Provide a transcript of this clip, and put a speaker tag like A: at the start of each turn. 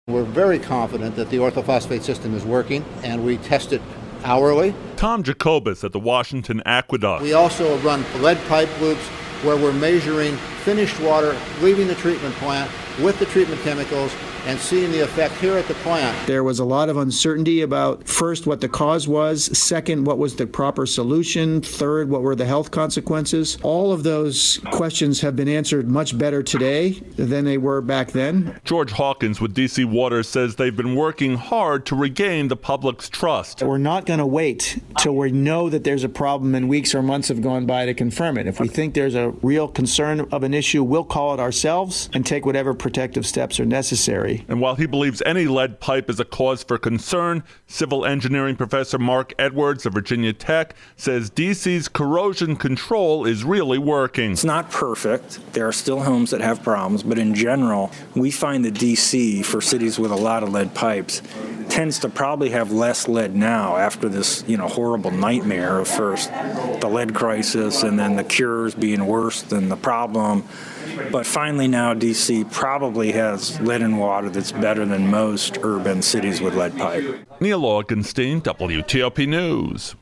A: We're very confident that the orthophosphate system is working, and we test it hourly.
B: Tom Jacobus at the Washington Aqueduct.
A: We also run lead pipe loops where we're measuring finished water leaving the treatment plant with the treatment chemicals and seeing the effect here at the plant.
C: There was a lot of uncertainty about, first, what the cause was, second, what was the proper solution, third, what were the health consequences. All of those questions have been answered much better today than they were back then.
B: George Hawkins with DC Water says they've been working hard to regain the public's trust.
C: We're not going to wait till we know that there's a problem and weeks or months have gone by to confirm it. If we think there's a real concern of an issue, we'll call it ourselves and take whatever protective steps are necessary.
B: And while he believes any lead pipe is a cause for concern, civil engineering professor Mark Edwards of Virginia Tech says DC's corrosion control is really working.
D: It's not perfect. There are still homes that have problems, but in general, we find that DC, for cities with a lot of lead pipes, tends to probably have less lead now after this, horrible nightmare of first the lead crisis and then the cures being worse than the problem. But finally now DC probably has lead in water that's better than most urban cities with lead pipe.
B: Neil Augenstein, WTOP News.